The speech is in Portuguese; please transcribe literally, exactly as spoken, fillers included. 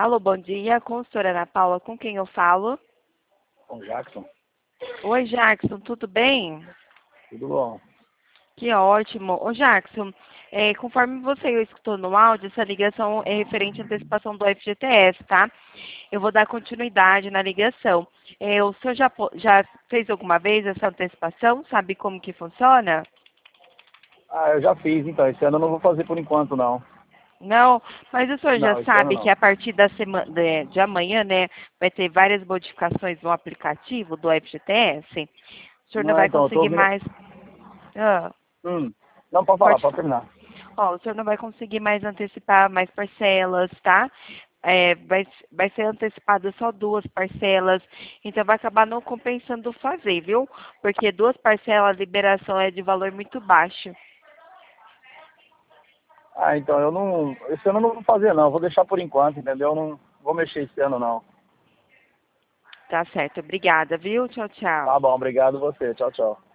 Alô, bom dia, consultora Ana Paula, com quem eu falo? Com o Jackson. Oi, Jackson, tudo bem? Tudo bom. Que ótimo. Ô, Jackson, é, conforme você escutou no áudio, essa ligação é referente à antecipação do F G T S, tá? Eu vou dar continuidade na ligação. É, o senhor já, po- já fez alguma vez essa antecipação? Sabe como que funciona? Ah, eu já fiz, então. Esse ano eu não vou fazer por enquanto, não. Não, mas o senhor já Não, esse ano sabe que não. a partir da semana de, de amanhã, né, vai ter várias modificações no aplicativo do F G T S. O senhor não Não, vai então, eu tô conseguir ouvindo... mais. Ah, Hum. Não, pode falar, pode. pode terminar. Ó, o senhor não vai conseguir mais antecipar mais parcelas, tá? É, vai, vai ser antecipado só duas parcelas, então vai acabar não compensando fazer, viu? Porque duas parcelas, a liberação é de valor muito baixo. Ah, então, eu não... Esse ano eu não vou fazer, não. Eu vou deixar por enquanto, entendeu? Eu não vou mexer esse ano, não. Tá certo, obrigada, viu? Tchau, tchau. Tá bom, obrigado você. Tchau, tchau.